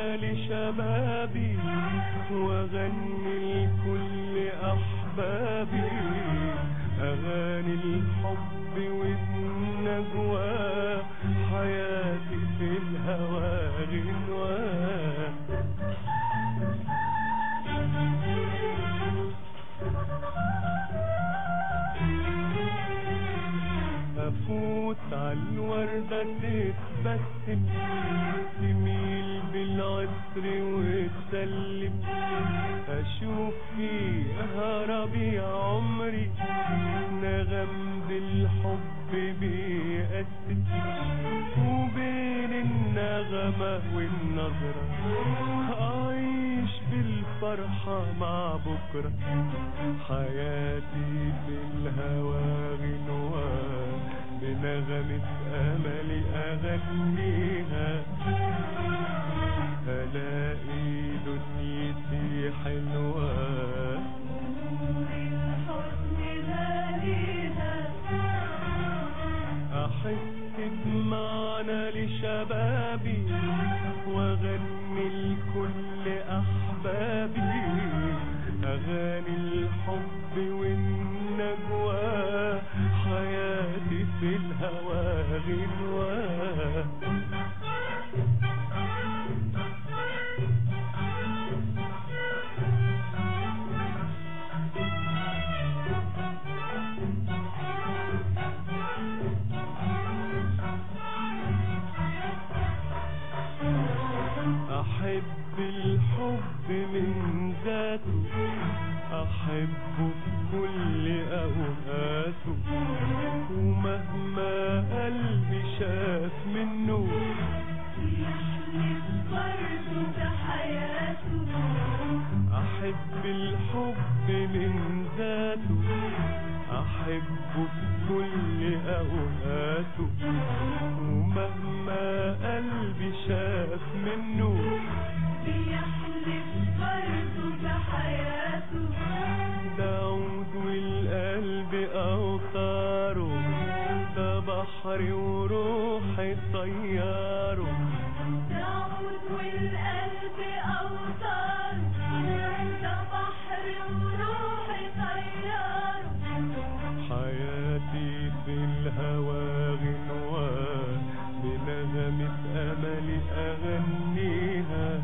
معنى لشبابي واغني لكل احبابي اغاني الحب والنجوى حياتي في الهوى غنوة. افوت عالوردة تتبسم تميل بالعطر وتسلم اشوف فيها ربيع عمري نغم بالحب بيقسم وبين النغمة والنظرة اعيش بالفرحة مع بكرة حياتي في الهوى غنوة بنغمة املي اغنيها الاقي دنيتي حلوة احس بمعنى لشبابي واغني لكل احبابي اغاني الحب والنجوى حياتي في الهوى غنوة. احب الحب من ذاته احبه في كل اوقاته ومهما قلبي شاف منه يحلف برضه بحياته. احب الحب من ذاته احبه في كل اوقاته ومهما قلبي شاف منه بيحلف برضه بحياته. ده عود والقلب اوتاره ده بحري وروحي طياره ده عود والقلب اوتاره ده بحري وروحي طياره حياتي في الهوى غنوة بنغمة املي اغنيها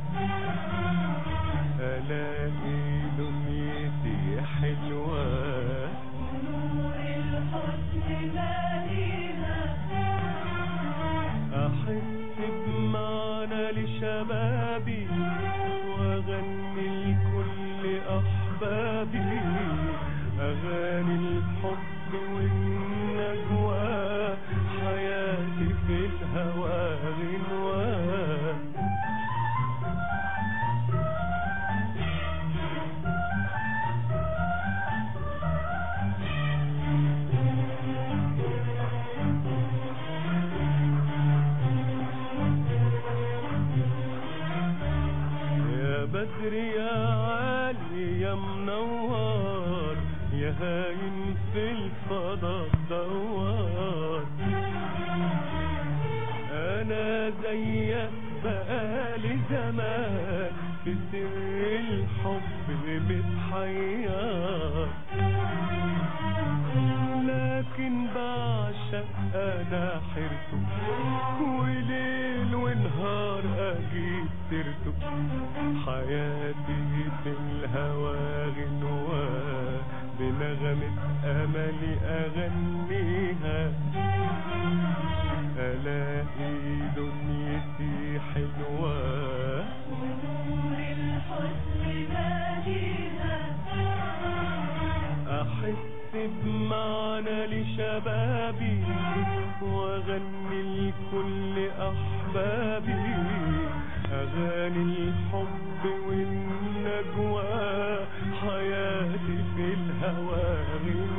الاقي دنيتي حلوة ونور الحسن ماليها. احس بمعنى لشبابي واغني لكل احبابي اغاني الحب والنجوى حياتي في الهوى غنوة. يا بدر يا عالي يا منور يا هايم في الفضاء دوار انا زيك بقالي زمان في سر الحب متحير لكن بعشق انا حيرته وليل ونهار اجيب سيرته حياتي في الهوى غنوة بنغمة املي اغنيها الاقي دنيتي حلوة ونور الحسن ماليها. احس بمعنى لشبابي واغني لكل احبابي اغاني الحب والنجوى حياتي في الهوى غنوة.